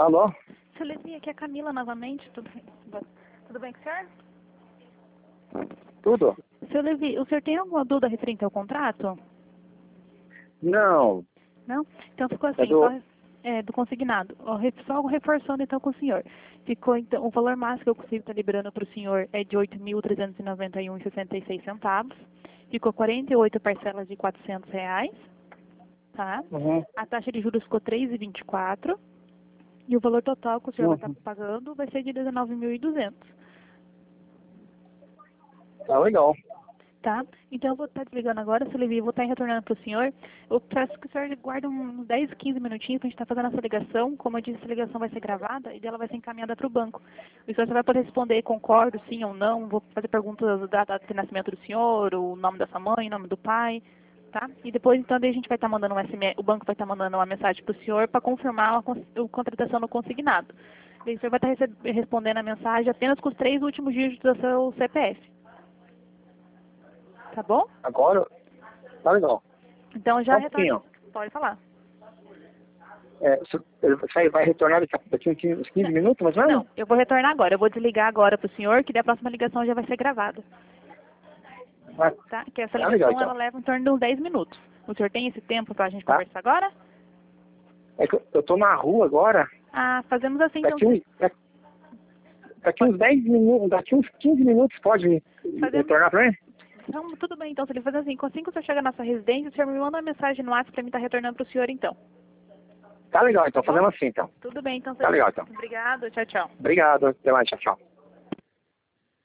Alô? Seu Levi, aqui é a Camila novamente. Tudo bem com o senhor? Tudo? Seu Levi, o senhor tem alguma dúvida referente ao contrato? Não. Não? Então ficou assim, É do... do consignado. Só reforçando então com o senhor. Ficou então, o valor máximo que eu consigo estar liberando para o senhor é de R$ 8.391,66. Ficou 48 parcelas de R$ 400, tá? Uhum. A taxa de juros ficou 3,24 e o valor total que o senhor vai estar Uhum. pagando vai ser de 19.200. Tá legal. Tá? Então eu vou estar desligando agora, seu Levi, eu vou estar retornando para o senhor. Eu peço que o senhor guarde uns 10, 15 minutinhos para a gente estar fazendo essa ligação. Como eu disse, essa ligação vai ser gravada e ela vai ser encaminhada para o banco. O senhor vai poder responder concordo, sim ou não. Vou fazer perguntas da data de nascimento do senhor, o nome da sua mãe, o nome do pai, tá? E depois, então, daí a gente vai estar mandando um SMS, o banco vai estar mandando uma mensagem para o senhor para confirmar a contratação no consignado. Daí o senhor vai estar respondendo a mensagem apenas com os 3 últimos dígitos do seu CPF. Tá bom? Agora? Tá legal. Então já Só um retorna. pouquinho. Pode falar. Você vai retornar daqui uns 15 minutos, mais ou menos? Não, eu vou retornar agora. Eu vou desligar agora para o senhor, que daí a próxima ligação já vai ser gravada. Ah, Tá? Que essa tá legal, ligação ela então. leva em torno de uns 10 minutos. O senhor tem esse tempo para a gente Tá? conversar agora? É que eu tô na rua agora. Ah, fazemos assim então. Daqui uns 10 minutos, daqui uns 15 minutos pode Fazemos. retornar pra mim? Então, tudo bem, então, se ele fazer assim, assim que o senhor chega na sua residência, o senhor me manda uma mensagem no WhatsApp para mim estar retornando para o senhor, então. Tá legal, então. Tá bom? Fazemos assim, então. Tudo bem, então, Tá senhor. legal, então. Obrigado, tchau, tchau. Obrigado. Até mais. Tchau, tchau.